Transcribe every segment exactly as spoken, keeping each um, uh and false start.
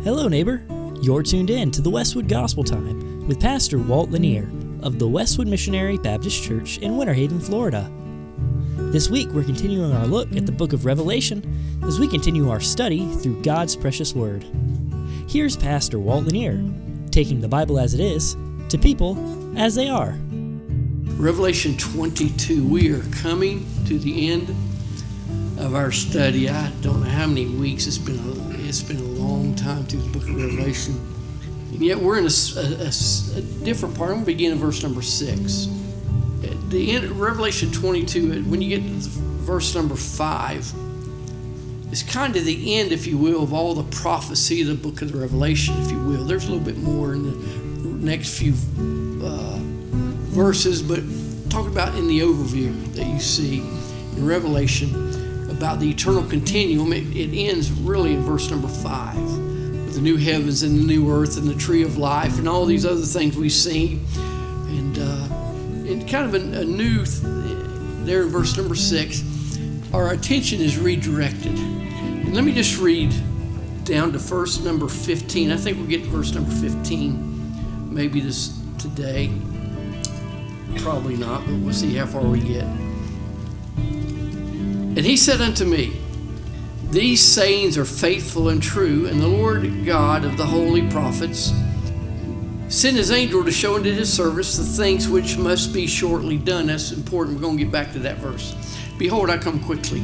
Hello, neighbor. You're tuned in to the Westwood Gospel Time with Pastor Walt Lanier of the Westwood Missionary Baptist Church in Winter Haven, Florida. This week, we're continuing our look at the book of Revelation as we continue our study through God's precious Word. Here's Pastor Walt Lanier, taking the Bible as it is to people as they are. Revelation twenty-two, we are coming to the end of our study. I don't know how many weeks. It's been a, it's been a long time through the book of Revelation. And yet we're in a, a, a different part. I'm going to begin in verse number six. At the end of Revelation twenty-two, when you get to verse number five, it's kind of the end, if you will, of all the prophecy of the book of the Revelation, if you will. There's a little bit more in the next few uh, verses, but talk about in the overview that you see in Revelation about the eternal continuum. It, it ends really in verse number five with the new heavens and the new earth and the tree of life and all these other things we see. And, uh, and kind of a, a new, th- there in verse number six, our attention is redirected. And let me just read down to verse number fifteen. I think we'll get to verse number fifteen maybe this today. Probably not, but we'll see how far we get. And he said unto me, these sayings are faithful and true, and the Lord God of the holy prophets sent his angel to show unto his servants the things which must be shortly done. That's important. We're going to get back to that verse. Behold, I come quickly.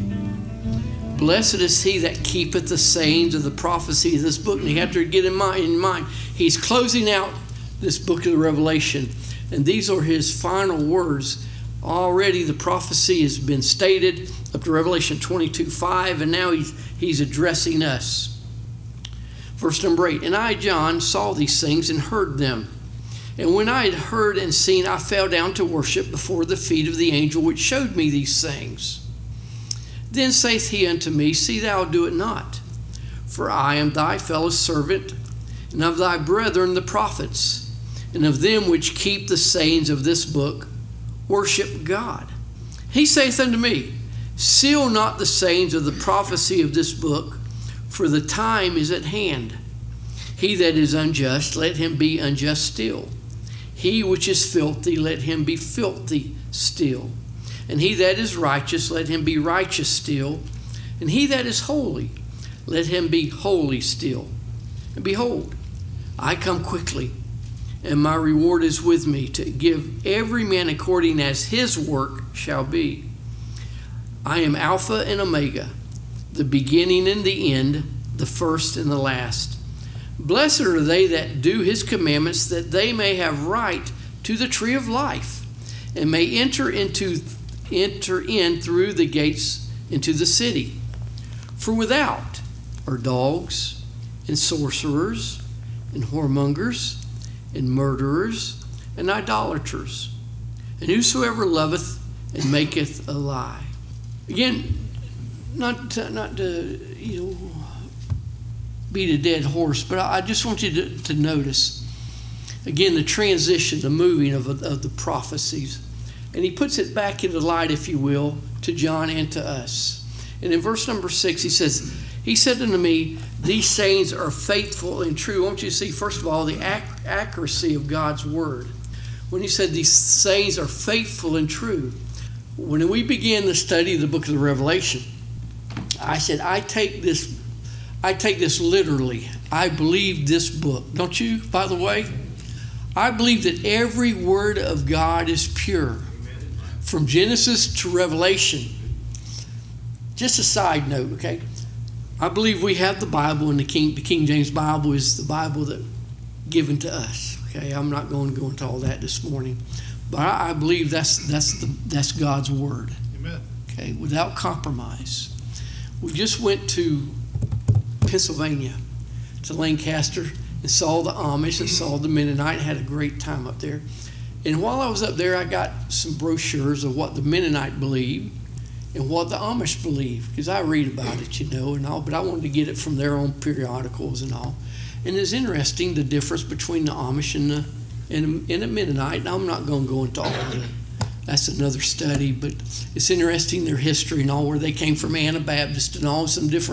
Blessed is he that keepeth the sayings of the prophecy of this book. And you have to get in mind, in mind, he's closing out this book of the Revelation. And these are his final words. Already the prophecy has been stated up to Revelation twenty-two five, and now he's, he's addressing us. Verse number eight, and I, John, saw these things and heard them. And when I had heard and seen, I fell down to worship before the feet of the angel which showed me these things. Then saith he unto me, see thou do it not, for I am thy fellow servant, and of thy brethren the prophets, and of them which keep the sayings of this book, worship God. He saith unto me, seal not the sayings of the prophecy of this book, for the time is at hand. He that is unjust, let him be unjust still. He which is filthy, let him be filthy still. And he that is righteous, let him be righteous still. And he that is holy, let him be holy still. And behold, I come quickly, and my reward is with me to give every man according as his work shall be. I am Alpha and Omega, the beginning and the end, the first and the last. Blessed are they that do his commandments, that they may have right to the tree of life, and may enter into enter in through the gates into the city. For without are dogs and sorcerers and whoremongers and murderers and idolaters, and whosoever loveth and maketh a lie. Again, not to, not to you know beat a dead horse, but I just want you to, to notice again the transition, the moving of, of the prophecies, and he puts it back into light, if you will, to John and to us. And in verse number six, he says, he said unto me, these sayings are faithful and true. I want you to see, first of all, the ac- accuracy of God's word. When he said these sayings are faithful and true, when we began the study of the book of the Revelation, I said, I take this, I take this literally. I believe this book. Don't you, by the way? I believe that every word of God is pure. From Genesis to Revelation. Just a side note, okay? I believe we have the Bible, and the King, the King James Bible is the Bible that given to us. Okay, I'm not going to go into all that this morning, but I, I believe that's that's the that's God's word. Amen. Okay, without compromise. We just went to Pennsylvania, to Lancaster, and saw the Amish and saw the Mennonite. Had a great time up there. And while I was up there, I got some brochures of what the Mennonite believed and what the Amish believe, because I read about it, you know, and all, but I wanted to get it from their own periodicals and all. And it's interesting, the difference between the Amish and the and, and the Mennonite. And I'm not going to go into all of it. That's another study, but it's interesting, their history and all, where they came from Anabaptist and all, some different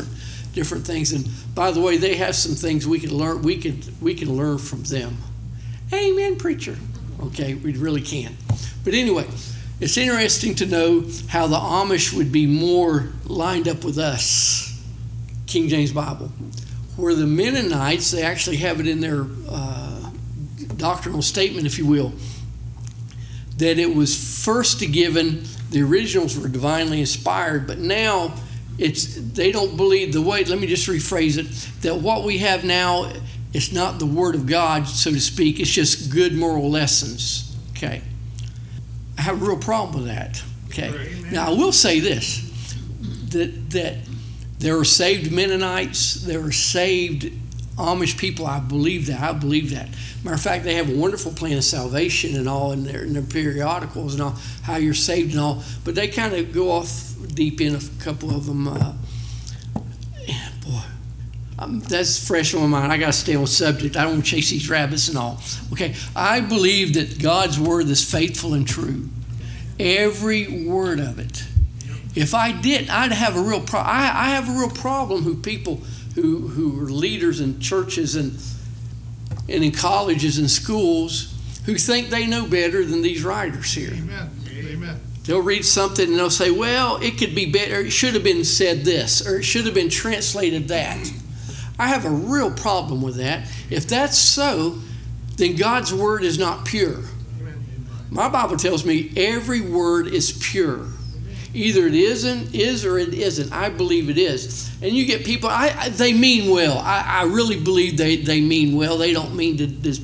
different things. And by the way, they have some things we can learn. We could we can learn from them. Amen, preacher. Okay, we really can. But anyway, it's interesting to know how the Amish would be more lined up with us, King James Bible, where the Mennonites, they actually have it in their uh, doctrinal statement, if you will, that it was first given, the originals were divinely inspired, but now it's they don't believe the way, let me just rephrase it, that what we have now is not the Word of God, so to speak, it's just good moral lessons, okay? I have a real problem with that, okay? Right. Now, I will say this, that that there are saved Mennonites, there are saved Amish people. I believe that. I believe that. Matter of fact, they have a wonderful plan of salvation and all in their, in their periodicals and all, how you're saved and all. But they kind of go off deep in a couple of them. Uh, yeah, boy, um, that's fresh on my mind. I got to stay on subject. I don't want to chase these rabbits and all. Okay, I believe that God's word is faithful and true. Every word of it. If I didn't, I'd have a real problem. I, I have a real problem who people who who are leaders in churches and and in colleges and schools who think they know better than these writers here. Amen. Amen. They'll read something and they'll say, well, it could be better. It should have been said this, or it should have been translated that. I have a real problem with that. If that's so, then God's word is not pure. My Bible tells me every word is pure. Either it isn't, is or it isn't. I believe it is. And you get people, I, I they mean well. I, I really believe they, they mean well. They don't mean to this.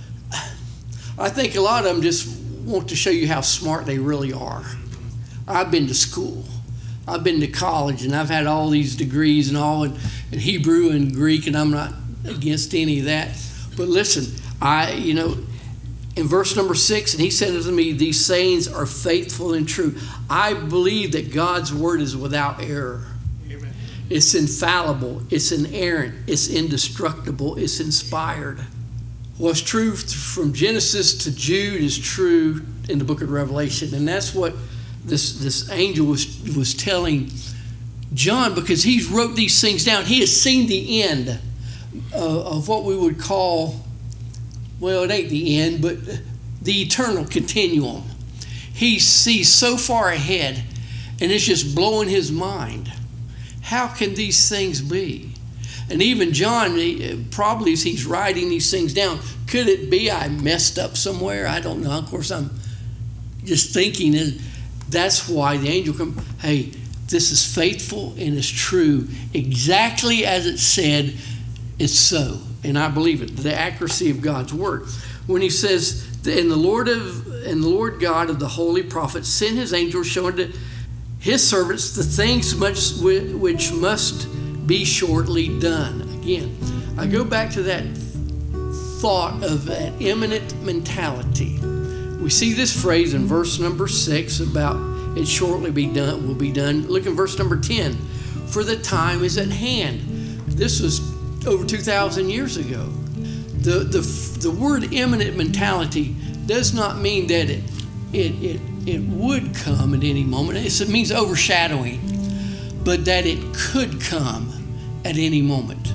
I think a lot of them just want to show you how smart they really are. I've been to school. I've been to college, and I've had all these degrees and all in, in Hebrew and Greek, and I'm not against any of that. But listen, I, you know, in verse number six, and he said unto me, these sayings are faithful and true. I believe that God's word is without error. Amen. It's infallible. It's inerrant. It's indestructible. It's inspired. What's true from Genesis to Jude is true in the book of Revelation. And that's what this, this angel was, was telling John, because he wrote these things down. He has seen the end of, of what we would call, well, it ain't the end, but the eternal continuum. He sees so far ahead, and it's just blowing his mind. How can these things be? And even John, probably as he's writing these things down, could it be I messed up somewhere? I don't know. Of course, I'm just thinking, and that's why the angel come, hey, this is faithful and it's true. Exactly as it said, it's so. And I believe it, the accuracy of God's word. When he says, and the Lord of and the Lord God of the holy prophets sent his angels showing to his servants the things much which must be shortly done. Again, I go back to that thought of an imminent mentality. We see this phrase in verse number six about it shortly be done, will be done. Look in verse number ten. For the time is at hand. This was over two thousand years ago. The, the, the word imminent mentality does not mean that it, it, it, it would come at any moment. It means overshadowing, but that it could come at any moment.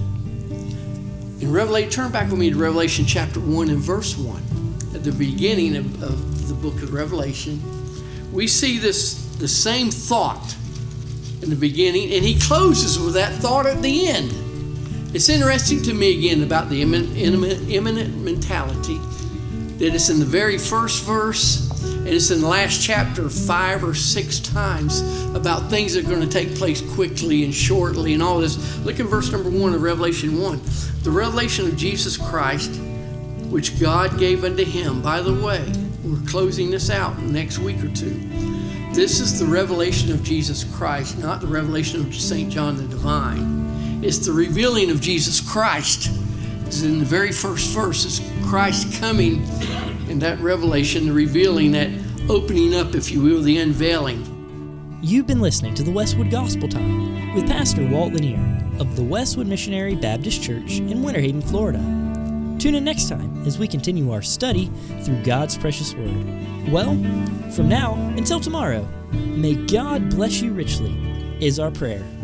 In Revelation, turn back with me to Revelation chapter one and verse one. At the beginning of, of the book of Revelation, we see this the same thought in the beginning, and he closes with that thought at the end. It's interesting to me again about the imminent, imminent, imminent mentality, that it's in the very first verse and it's in the last chapter five or six times about things that are going to take place quickly and shortly and all this. Look in verse number one of Revelation one. The revelation of Jesus Christ, which God gave unto him. By the way, we're closing this out in the next week or two. This is the revelation of Jesus Christ, not the revelation of Saint John the Divine. It's the revealing of Jesus Christ. It's in the very first verse. It's Christ coming in that revelation, the revealing, that opening up, if you will, the unveiling. You've been listening to the Westwood Gospel Time with Pastor Walt Lanier of the Westwood Missionary Baptist Church in Winter Haven, Florida. Tune in next time as we continue our study through God's precious word. Well, from now until tomorrow, may God bless you richly is our prayer.